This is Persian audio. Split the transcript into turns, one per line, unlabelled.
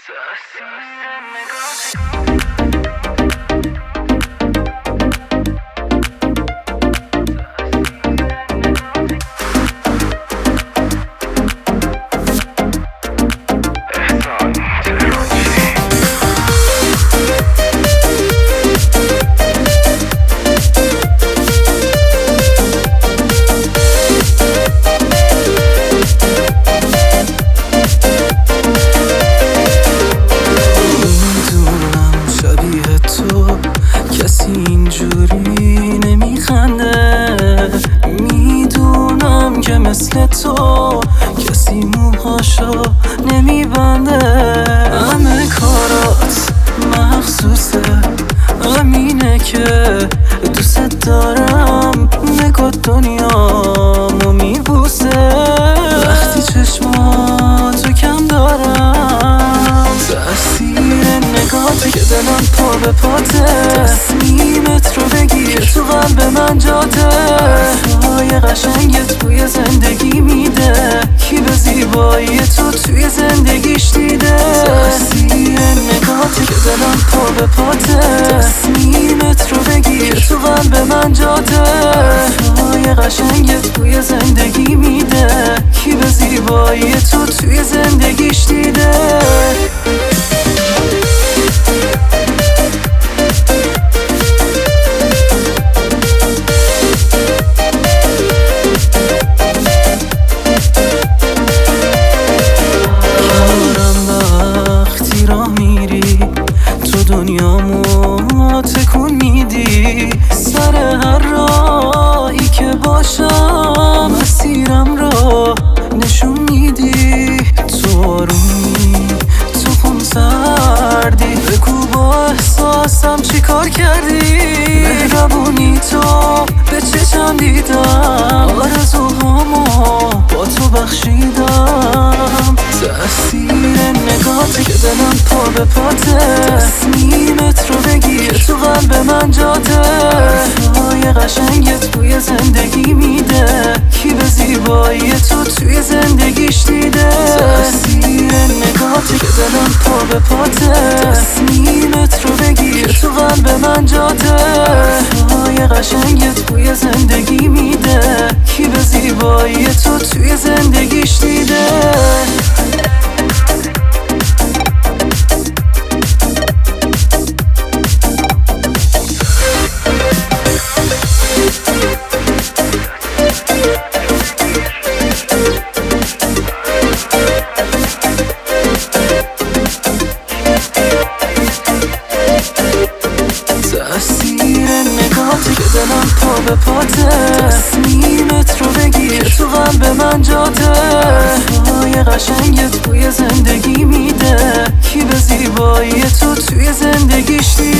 کسی اینجوری نمیخنده، میدونم که مثل تو کسی موهاشو نمیبنده. همه کارات مخصوصه، همینه که دوست دارم. نگاه دنیامو میبوسه وقتی چشماتو کم دارم. تأثیر نگاهت که دلم پا به پاته، تصمیمت رو بگیر که تو قلب من جاته. حرفای قشنگت بوی زندگی میده، کی به زیبایی تو توی زندگیش دیده. تأثیر نگاهت که دلم پا به پاته، تصمیمت رو بگیر که تو قلب من جاته. حرفای قشنگت بوی زندگی میده، کی به زیبایی تو توی زندگیش دیده. دنیامو تکون میدی، سر هر راهی که باشم مسیرم رو نشون میدی. تو آرومی، تو خونسردی، بگو با احساسم چی کار کردی. مهربونی تو به چشم دیدم، آرزوهامو با تو بخشیدم. تأثیر نگاهت که دلم پا به پاته، تصمیمت رو بگیر تو قلب من جاته. حرفای قشنگت بوی زندگی میده، کی به زیبایی تو توی زندگیش دیده. تأثیر نگاهت که دلم پا به پاته، تصمیمت رو بگیر تو قلب من جاته. حرفای قشنگت بوی زندگی میده، کی به زیبایی تو توی زندگیش دیده. تأثیر نگاهت که دلم پا به پاته، تصمیمت رو بگیر تو قلب من جاته. حرفای قشنگت بوی زندگی میده، کی به زیبایی تو توی زندگیش دیده.